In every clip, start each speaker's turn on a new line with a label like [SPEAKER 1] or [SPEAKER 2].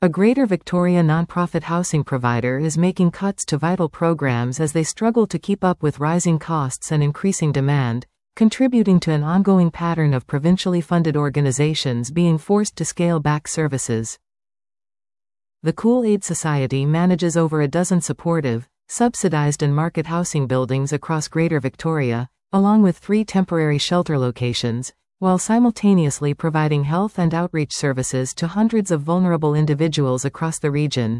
[SPEAKER 1] A Greater Victoria nonprofit housing provider is making cuts to vital programs as they struggle to keep up with rising costs and increasing demand, contributing to an ongoing pattern of provincially funded organizations being forced to scale back services. The Cool Aid Society manages over a dozen supportive, subsidized and market housing buildings across Greater Victoria, along with 3 temporary shelter locations, while simultaneously providing health and outreach services to hundreds of vulnerable individuals across the region.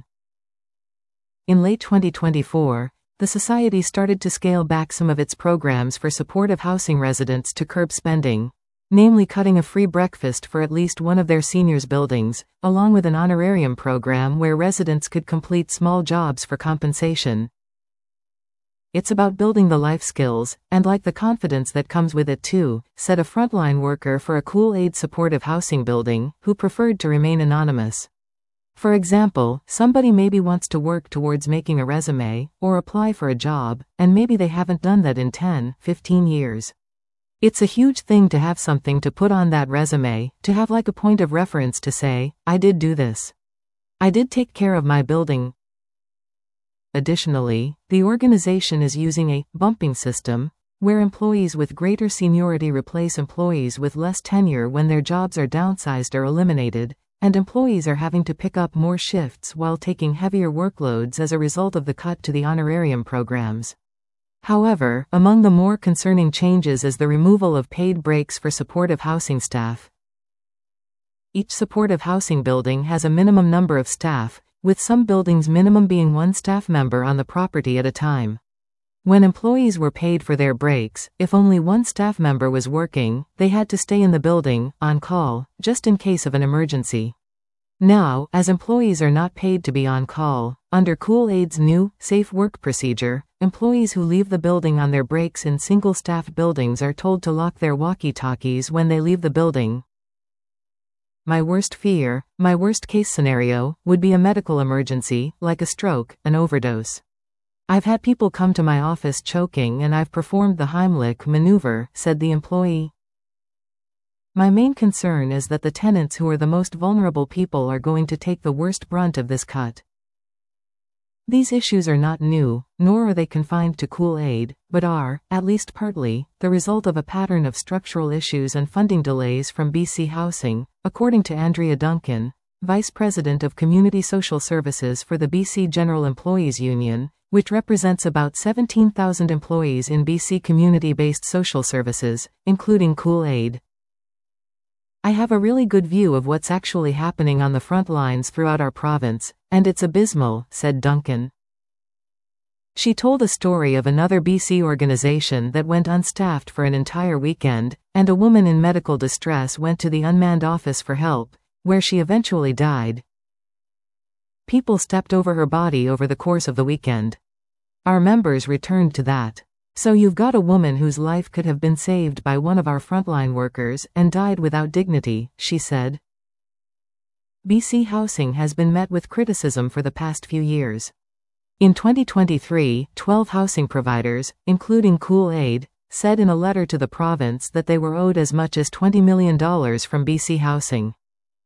[SPEAKER 1] In late 2024, the Society started to scale back some of its programs for supportive housing residents to curb spending, namely cutting a free breakfast for at least one of their seniors' buildings, along with an honorarium program where residents could complete small jobs for compensation. It's about building the life skills, and like the confidence that comes with it too, said a frontline worker for a Cool Aid supportive housing building, who preferred to remain anonymous. For example, somebody maybe wants to work towards making a resume, or apply for a job, and maybe they haven't done that in 10, 15 years. It's a huge thing to have something to put on that resume, to have like a point of reference to say, I did do this. I did take care of my building. Additionally, the organization is using a bumping system, where employees with greater seniority replace employees with less tenure when their jobs are downsized or eliminated, and employees are having to pick up more shifts while taking heavier workloads as a result of the cut to the honorarium programs. However, among the more concerning changes is the removal of paid breaks for supportive housing staff. Each supportive housing building has a minimum number of staff, with some buildings minimum being 1 staff member on the property at a time. When employees were paid for their breaks, if only 1 staff member was working, they had to stay in the building, on call, just in case of an emergency. Now, as employees are not paid to be on call, under Cool Aid's new, safe work procedure, employees who leave the building on their breaks in single-staff buildings are told to lock their walkie-talkies when they leave the building. My worst fear, my worst-case scenario, would be a medical emergency, like a stroke, an overdose. I've had people come to my office choking and I've performed the Heimlich maneuver, said the employee. My main concern is that the tenants who are the most vulnerable people are going to take the worst brunt of this cut. These issues are not new, nor are they confined to Cool Aid, but are, at least partly, the result of a pattern of structural issues and funding delays from BC Housing, according to Andrea Duncan, Vice President of Community Social Services for the BC General Employees Union, which represents about 17,000 employees in BC community-based social services, including Cool Aid. I have a really good view of what's actually happening on the front lines throughout our province, and it's abysmal, said Duncan. She told a story of another BC organization that went unstaffed for an entire weekend, and a woman in medical distress went to the unmanned office for help, where she eventually died. People stepped over her body over the course of the weekend. Our members returned to that. So you've got a woman whose life could have been saved by one of our frontline workers and died without dignity, she said. BC Housing has been met with criticism for the past few years. In 2023, 12 housing providers, including Cool Aid, said in a letter to the province that they were owed as much as $20 million from BC Housing.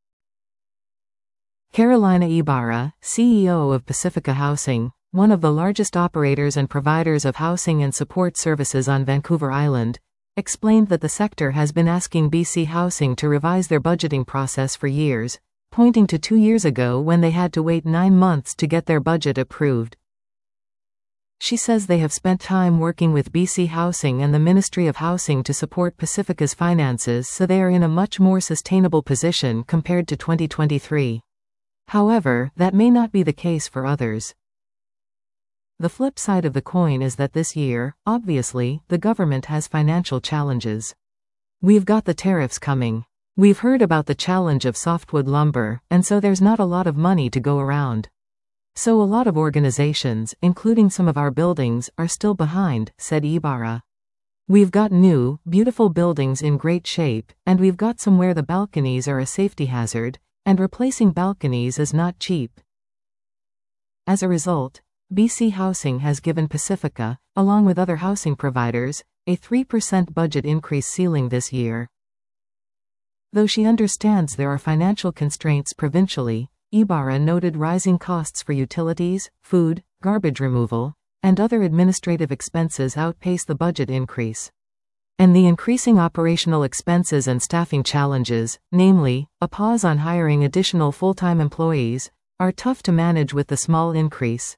[SPEAKER 1] Carolina Ibarra, CEO of Pacifica Housing, one of the largest operators and providers of housing and support services on Vancouver Island, explained that the sector has been asking BC Housing to revise their budgeting process for years, pointing to 2 years ago when they had to wait 9 months to get their budget approved. She says they have spent time working with BC Housing and the Ministry of Housing to support Pacifica's finances so they are in a much more sustainable position compared to 2023. However, that may not be the case for others. The flip side of the coin is that this year, obviously, the government has financial challenges. We've got the tariffs coming. We've heard about the challenge of softwood lumber, and so there's not a lot of money to go around. So a lot of organizations, including some of our buildings, are still behind, said Ibarra. We've got new, beautiful buildings in great shape, and we've got some where the balconies are a safety hazard, and replacing balconies is not cheap. As a result, BC Housing has given Pacifica, along with other housing providers, a 3% budget increase ceiling this year. Though she understands there are financial constraints provincially, Ibarra noted rising costs for utilities, food, garbage removal, and other administrative expenses outpace the budget increase. And the increasing operational expenses and staffing challenges, namely, a pause on hiring additional full-time employees, are tough to manage with the small increase.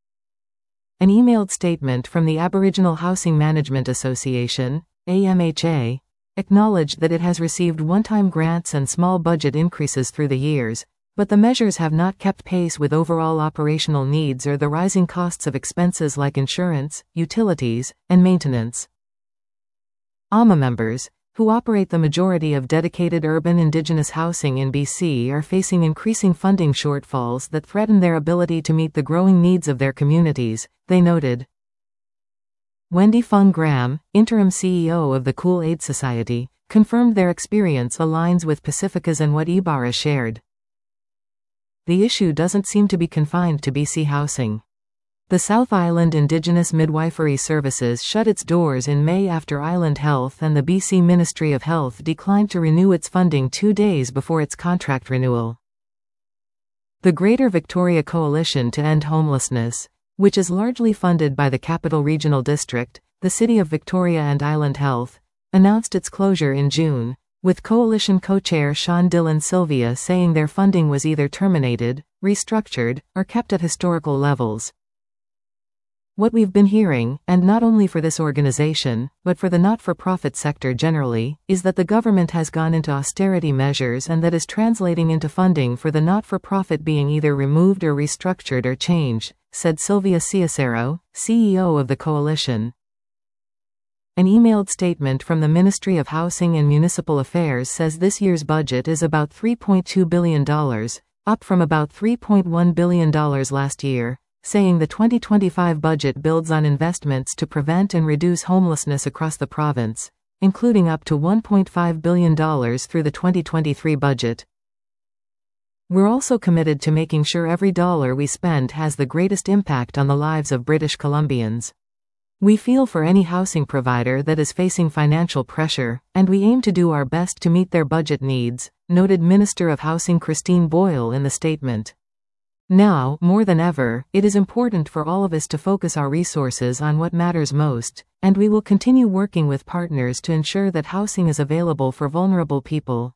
[SPEAKER 1] An emailed statement from the Aboriginal Housing Management Association, AMHA, acknowledged that it has received one-time grants and small budget increases through the years, but the measures have not kept pace with overall operational needs or the rising costs of expenses like insurance, utilities, and maintenance. AMA members, who operate the majority of dedicated urban Indigenous housing in BC, are facing increasing funding shortfalls that threaten their ability to meet the growing needs of their communities, they noted. Wendy Fung Graham, interim CEO of the Cool Aid Society, confirmed their experience aligns with Pacifica's and what Ibarra shared. The issue doesn't seem to be confined to BC housing. The South Island Indigenous Midwifery Services shut its doors in May after Island Health and the BC Ministry of Health declined to renew its funding 2 days before its contract renewal. The Greater Victoria Coalition to End Homelessness, which is largely funded by the Capital Regional District, the City of Victoria and Island Health, announced its closure in June, with coalition co-chair Sean Dillon Sylvia saying their funding was either terminated, restructured, or kept at historical levels. What we've been hearing, and not only for this organization, but for the not-for-profit sector generally, is that the government has gone into austerity measures and that is translating into funding for the not-for-profit being either removed or restructured or changed, said Sylvia Ciacero, CEO of the coalition. An emailed statement from the Ministry of Housing and Municipal Affairs says this year's budget is about $3.2 billion, up from about $3.1 billion last year, saying the 2025 budget builds on investments to prevent and reduce homelessness across the province, including up to $1.5 billion through the 2023 budget. We're also committed to making sure every dollar we spend has the greatest impact on the lives of British Columbians. We feel for any housing provider that is facing financial pressure, and we aim to do our best to meet their budget needs, noted Minister of Housing Christine Boyle in the statement. Now, more than ever, it is important for all of us to focus our resources on what matters most, and we will continue working with partners to ensure that housing is available for vulnerable people.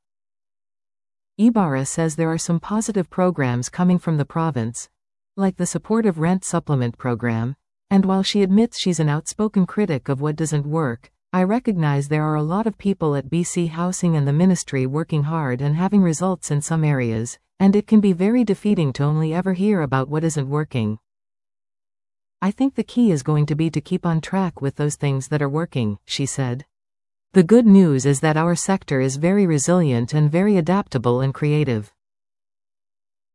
[SPEAKER 1] Ibarra says there are some positive programs coming from the province, like the supportive rent supplement program, and while she admits she's an outspoken critic of what doesn't work, I recognize there are a lot of people at BC Housing and the ministry working hard and having results in some areas, and it can be very defeating to only ever hear about what isn't working. I think the key is going to be to keep on track with those things that are working, she said. The good news is that our sector is very resilient and very adaptable and creative.